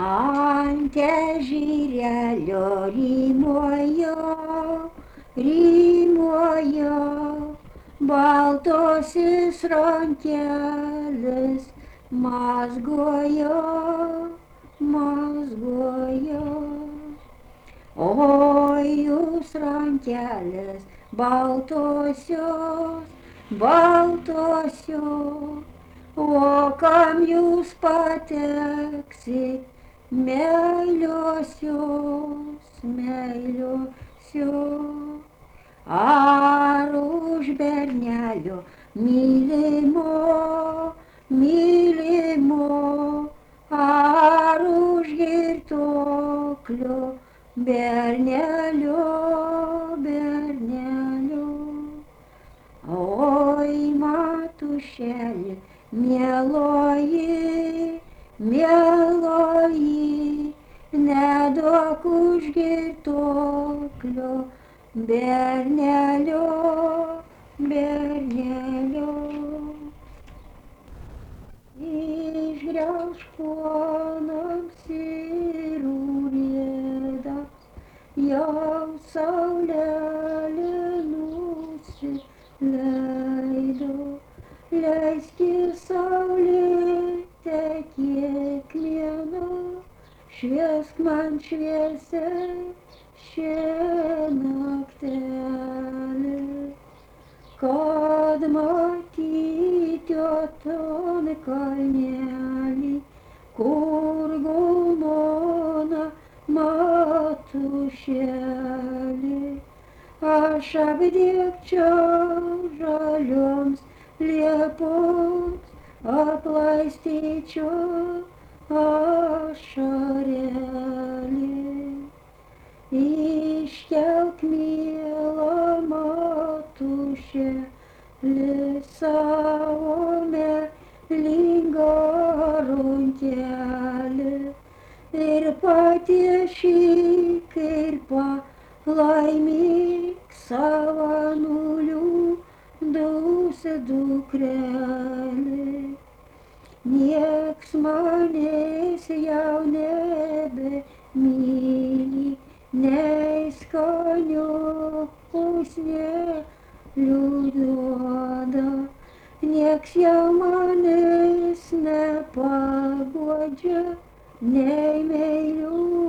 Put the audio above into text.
Ant ežerėlio rymojo, rymojo, baltosios rankelės mazgojo, mazgojo. Oi, jūs rankelės baltosios, baltosios, o kam jūs pateksit, meiliosios, meiliosios? Ar už bernelio mylimo, mylimo, ar už girtuoklio bernelio, bernelio? Oi, matušėli, mieloji, mieloji, neduok už girtuoklio bernelio, bernelio. Išgraužk ponams ir urėdams, jau saulelė nusileido. Leiski saulėte kiekvieną, šviesk man šviesiai šią naktelę, kad matyti ton kalnelį, kur gulmona matušėlė. Aš apdėkčiau žalioms liepoms, aplaistyčiau ašarėlį. Iškelk mielą matušėlį savo melingą rankelę ir patiešyk ir palaimyk savo nuliūdusią dukrelę. Nieks manęs jau nebemyli, nei skaniukus neliūduoda, nieks jau manęs nepaguodžia, nei meilių